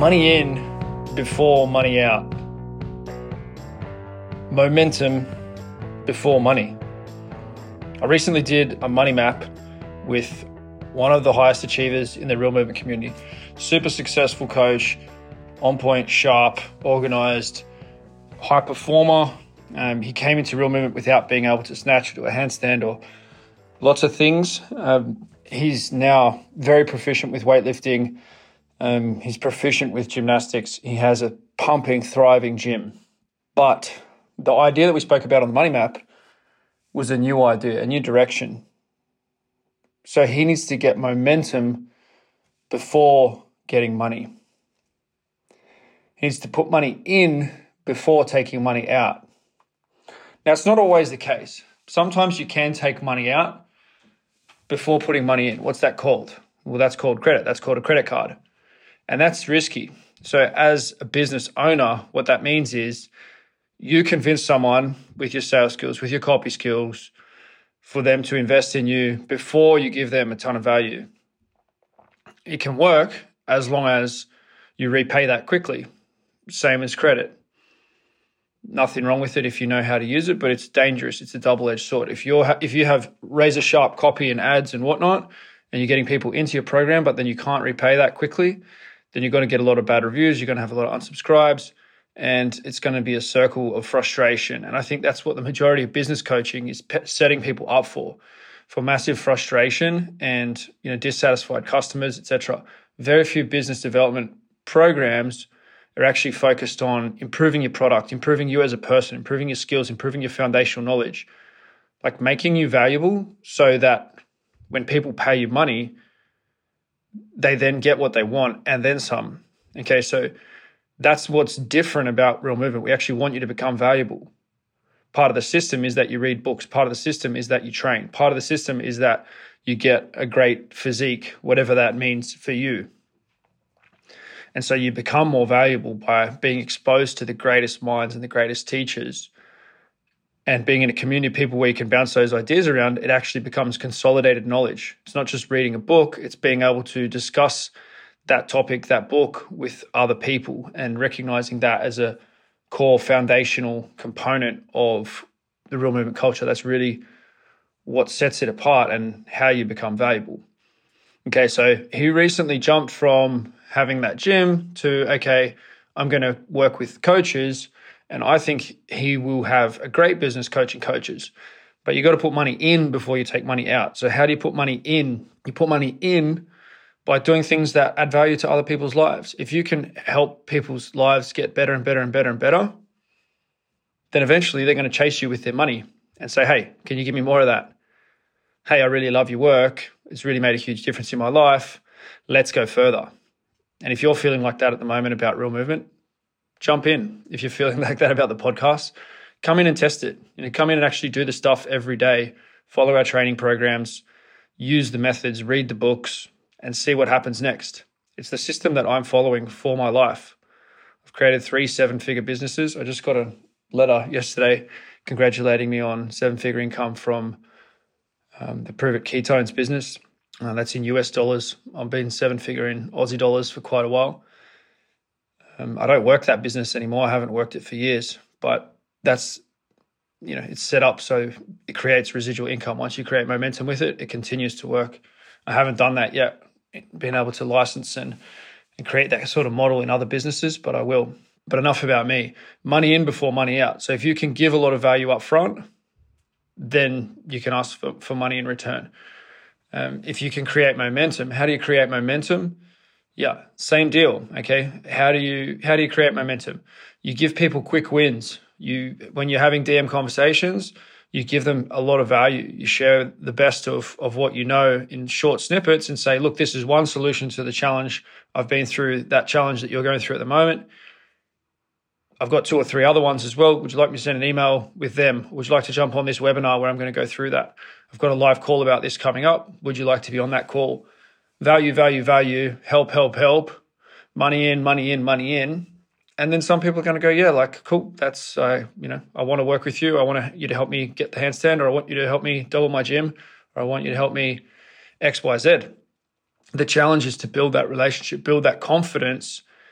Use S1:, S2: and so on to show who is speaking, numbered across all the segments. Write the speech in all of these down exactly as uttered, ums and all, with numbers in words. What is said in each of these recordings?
S1: Money in before money out. Momentum before money. I recently did a money map with one of the highest achievers in the Real Movement community. Super successful coach, on point, sharp, organized, high performer. Um, he came into Real Movement without being able to snatch or do a handstand or lots of things. Um, he's now very proficient with weightlifting. Um, he's proficient with gymnastics. He has a pumping, thriving gym. But the idea that we spoke about on the money map was a new idea, a new direction. So he needs to get momentum before getting money. He needs to put money in before taking money out. Now, it's not always the case. Sometimes you can take money out before putting money in. What's that called? Well, that's called credit. That's called a credit card. And that's risky. So as a business owner, what that means is you convince someone with your sales skills, with your copy skills, for them to invest in you before you give them a ton of value. It can work as long as you repay that quickly. Same as credit. Nothing wrong with it if you know how to use it, but it's dangerous. It's a double-edged sword. If you're if you have razor sharp copy and ads and whatnot, and you're getting people into your program, but then you can't repay that quickly, then you're going to get a lot of bad reviews. You're going to have a lot of unsubscribes, and it's going to be a circle of frustration. And I think that's what the majority of business coaching is pe- setting people up for, for massive frustration and, you know, dissatisfied customers, et cetera. Very few business development programs are actually focused on improving your product, improving you as a person, improving your skills, improving your foundational knowledge, like making you valuable so that when people pay you money, they then get what they want and then some. Okay, so that's what's different about Real Movement. We actually want you to become valuable. Part of the system is that you read books. Part of the system is that you train. Part of the system is that you get a great physique, whatever that means for you. And so you become more valuable by being exposed to the greatest minds and the greatest teachers. And being in a community of people where you can bounce those ideas around, it actually becomes consolidated knowledge. It's not just reading a book, it's being able to discuss that topic, that book with other people and recognizing that as a core foundational component of the Real Movement culture. That's really what sets it apart and how you become valuable. Okay, so he recently jumped from having that gym to, okay, I'm going to work with coaches. And I think he will have a great business coaching coaches, but you got to put money in before you take money out. So how do you put money in? You put money in by doing things that add value to other people's lives. If you can help people's lives get better and better and better and better, then eventually they're going to chase you with their money and say, hey, can you give me more of that? Hey, I really love your work. It's really made a huge difference in my life. Let's go further. And if you're feeling like that at the moment about Real Movement, jump in. If you're feeling like that about the podcast, come in and test it. You know, come in and actually do the stuff every day. Follow our training programs, use the methods, read the books, and see what happens next. It's the system that I'm following for my life. I've created three seven-figure businesses. I just got a letter yesterday congratulating me on seven-figure income from um, the Prove It Ketones business. Uh, that's in U S dollars. I've been seven-figure in Aussie dollars for quite a while. Um, I don't work that business anymore. I haven't worked it for years, but that's, you know, it's set up so it creates residual income. Once you create momentum with it, it continues to work. I haven't done that yet, being able to license and, and create that sort of model in other businesses, but I will. But enough about me. Money in before money out. So if you can give a lot of value up front, then you can ask for, for money in return. Um, if you can create momentum, how do you create momentum? Yeah, same deal. Okay, how do you how do you create momentum? You give people quick wins. You when you're having D M conversations, you give them a lot of value. You share the best of of what you know in short snippets and say, look, this is one solution to the challenge. I've been through that challenge that you're going through at the moment. I've got two or three other ones as well. Would you like me to send an email with them? Would you like to jump on this webinar where I'm going to go through that? I've got a live call about this coming up. Would you like to be on that call? Value, value, value, help, help, help, money in, money in, money in. And then some people are going to go, yeah, like, cool, that's, uh, you know, I want to work with you. I want you to help me get the handstand, or I want you to help me double my gym, or I want you to help me X, Y, Z. The challenge is to build that relationship, build that confidence,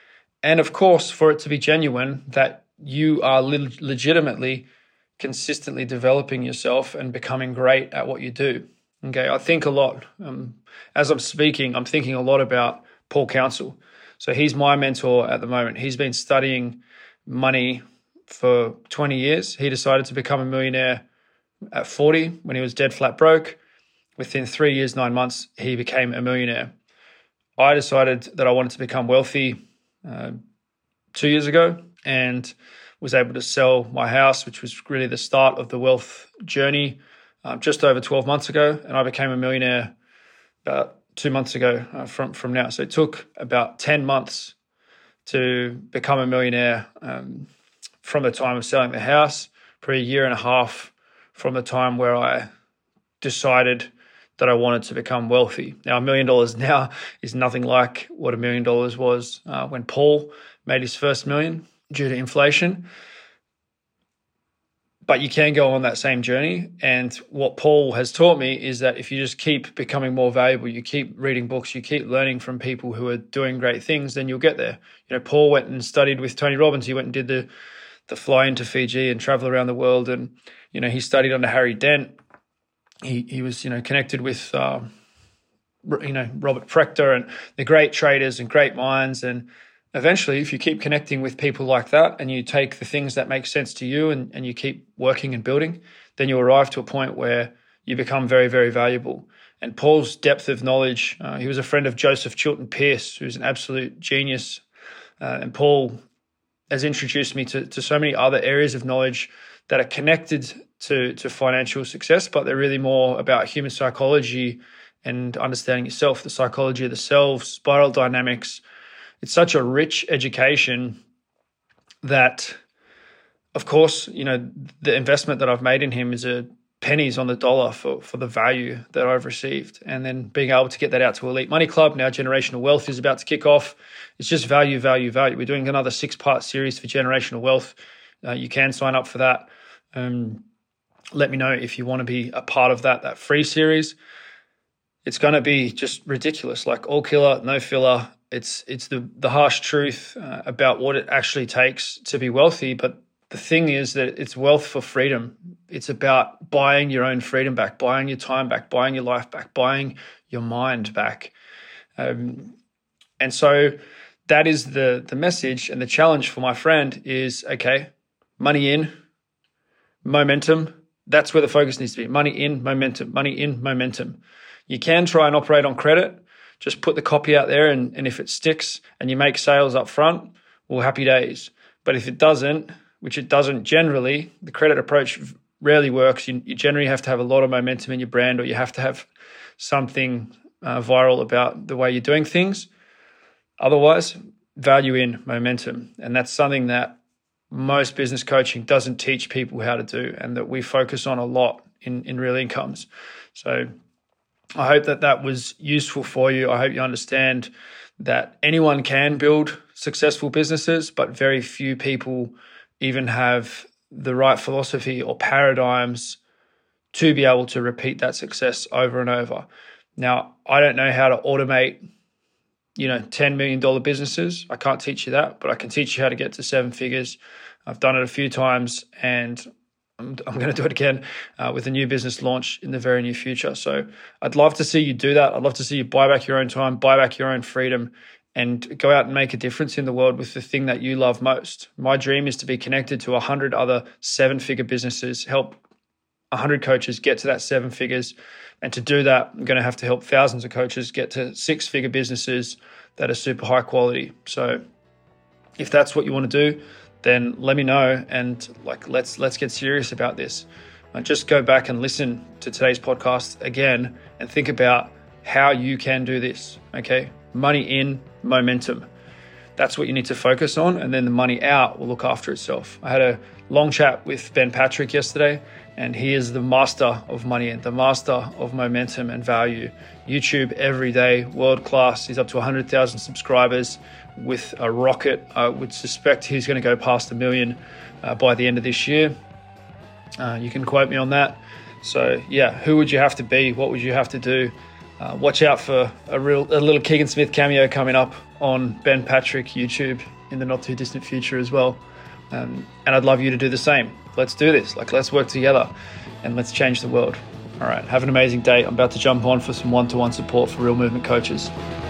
S1: And of course, for it to be genuine, that you are le- legitimately, consistently developing yourself and becoming great at what you do. Okay, I think a lot, um, as I'm speaking, I'm thinking a lot about Paul Council. So he's my mentor at the moment. He's been studying money for twenty years. He decided to become a millionaire at forty when he was dead flat broke. Within three years, nine months, he became a millionaire. I decided that I wanted to become wealthy uh, two years ago and was able to sell my house, which was really the start of the wealth journey, um, just over twelve months ago. And I became a millionaire about two months ago uh, from, from now. So it took about ten months to become a millionaire um, from the time of selling the house, for a year and a half from the time where I decided that I wanted to become wealthy. Now, a million dollars now is nothing like what a million dollars was uh, when Paul made his first million due to inflation. But you can go on that same journey. And what Paul has taught me is that if you just keep becoming more valuable, you keep reading books, you keep learning from people who are doing great things, then you'll get there. You know, Paul went and studied with Tony Robbins. He went and did the, the fly into Fiji and travel around the world. And, you know, he studied under Harry Dent. He he was, you know, connected with, uh, you know, Robert Prechter and the great traders and great minds. And eventually, if you keep connecting with people like that and you take the things that make sense to you and, and you keep working and building, then you arrive to a point where you become very, very valuable. And Paul's depth of knowledge, uh, he was a friend of Joseph Chilton Pearce, who's an absolute genius. Uh, and Paul has introduced me to, to so many other areas of knowledge that are connected to, to financial success, but they're really more about human psychology and understanding yourself, the psychology of the self, spiral dynamics. It's such a rich education that, of course, you know, the investment that I've made in him is a pennies on the dollar for, for the value that I've received. And then being able to get that out to Elite Money Club, now Generational Wealth is about to kick off. It's just value, value, value. We're doing another six-part series for Generational Wealth. Uh, you can sign up for that. Um, let me know if you want to be a part of that, that free series. It's going to be just ridiculous, like all killer, no filler. It's it's the, the harsh truth uh, about what it actually takes to be wealthy. But the thing is that it's wealth for freedom. It's about buying your own freedom back, buying your time back, buying your life back, buying your mind back. Um, and so that is the the message, and the challenge for my friend is, okay, money in, momentum. That's where the focus needs to be. Money in, momentum, money in, momentum. You can try and operate on credit. Just put the copy out there, and, and if it sticks and you make sales up front, well, happy days. But if it doesn't, which it doesn't generally, the credit approach rarely works. You, you generally have to have a lot of momentum in your brand, or you have to have something uh, viral about the way you're doing things. Otherwise, value in, momentum. And that's something that most business coaching doesn't teach people how to do, and that we focus on a lot in, in Real Incomes. So I hope that that was useful for you. I hope you understand that anyone can build successful businesses, but very few people even have the right philosophy or paradigms to be able to repeat that success over and over. Now, I don't know how to automate, you know, ten million dollars businesses. I can't teach you that, but I can teach you how to get to seven figures. I've done it a few times, and I'm, I'm going to do it again uh, with a new business launch in the very near future. So I'd love to see you do that. I'd love to see you buy back your own time, buy back your own freedom, and go out and make a difference in the world with the thing that you love most. My dream is to be connected to one hundred other seven-figure businesses, help one hundred coaches get to that seven figures. And to do that, I'm going to have to help thousands of coaches get to six-figure businesses that are super high quality. So if that's what you want to do, then let me know, and like let's let's get serious about this. And just go back and listen to today's podcast again and think about how you can do this, okay? Money in, momentum. That's what you need to focus on, and then the money out will look after itself. I had a long chat with Ben Patrick yesterday, and he is the master of money in, the master of momentum and value. YouTube every day, world class. He's up to one hundred thousand subscribers with a rocket. I would suspect he's going to go past a million uh, by the end of this year. Uh, you can quote me on that. So yeah, who would you have to be? What would you have to do? Uh, watch out for a real, a little Keegan Smith cameo coming up on Ben Patrick YouTube in the not too distant future as well. Um, and I'd love you to do the same. Let's do this. Like, let's work together and let's change the world. All right. Have an amazing day. I'm about to jump on for some one-to-one support for Real Movement coaches.